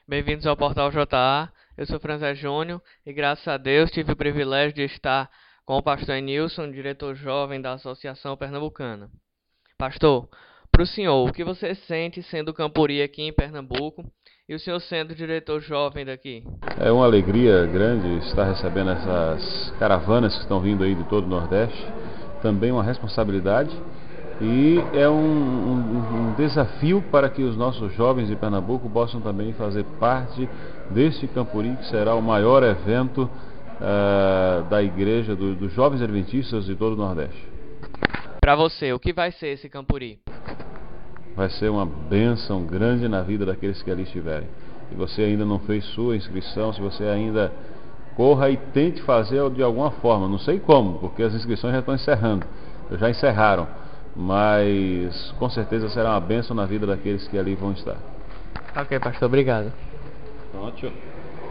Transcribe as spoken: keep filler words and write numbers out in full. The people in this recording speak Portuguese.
Bem-vindos ao Portal J A. Eu sou Franzé Júnior e, graças a Deus, tive o privilégio de estar com o pastor Nilson, diretor jovem da Associação Pernambucana. Pastor, para o senhor, o que você sente sendo campuri aqui em Pernambuco e o senhor sendo diretor jovem daqui? É uma alegria grande estar recebendo essas caravanas que estão vindo aí de todo o Nordeste. Também uma responsabilidade e é um, um, um desafio para que os nossos jovens de Pernambuco possam também fazer parte deste Campuri, que será o maior evento uh, da igreja, do, dos jovens adventistas de todo o Nordeste. Para você, o que vai ser esse campuri? Vai ser uma bênção grande na vida daqueles que ali estiverem. Se você ainda não fez sua inscrição, se você ainda corra e tente fazer de alguma forma, não sei como, porque as inscrições já estão encerrando, já encerraram, mas com certeza será uma bênção na vida daqueles que ali vão estar. Ok, pastor, obrigado. Ótimo.